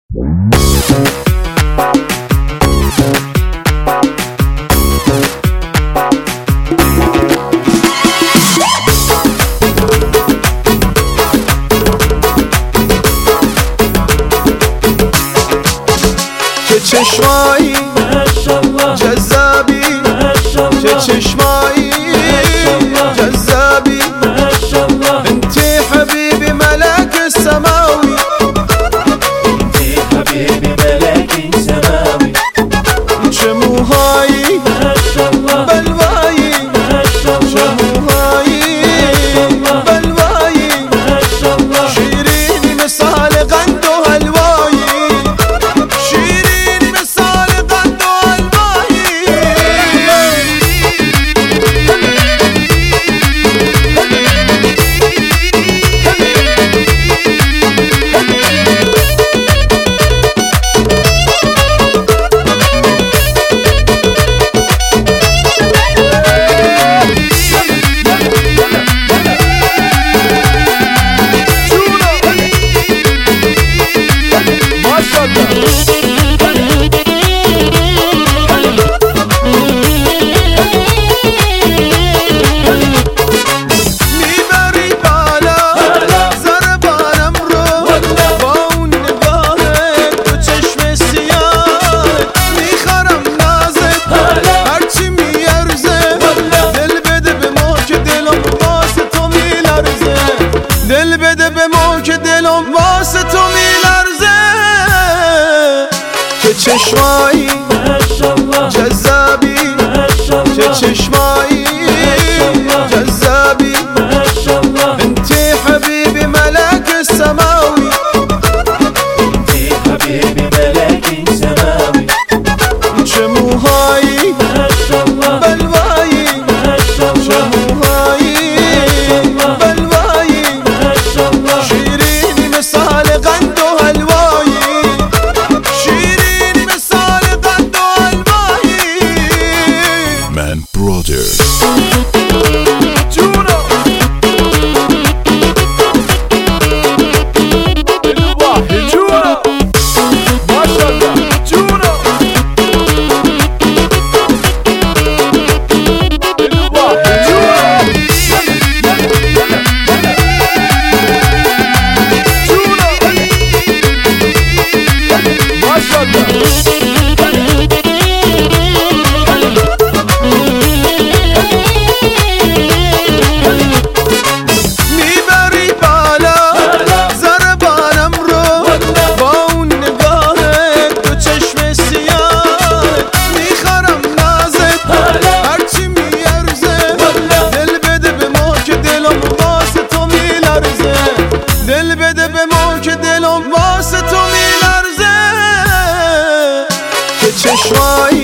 چه چشمایی جذابی، چه چشمایی جذابی، انتي حبيبي ملاك السماوي، انتي حبيبي ملاك سماوي، چه موهایی بلوایی، چه موهایی بلوایی، شیرینی مثال قند و حلوایی، شیرینی مثال قند و حلوایی. دل بده به ما که دلم واسه تو میلرزه، چه چشمایی جذابی، چه چشمایی جذابی، انتي حبيبي ملاك السماوي، انتي حبيبي ملاك سماوي، چه موهایی بلوایی، چه موهایی بلوایی، شیرینی مثال قند و حلوایی، شیرینی مثال قند و حلوایی. من برادر میبری بالا ضربانم رو با اون نگاه تو چشم سیاه، میخرم نازت هرچی میارزه، دل بده به ما که دلم واسه تو میلرزه، دل بده به ما که دلم واسه تو میلرزه، چه چشمایی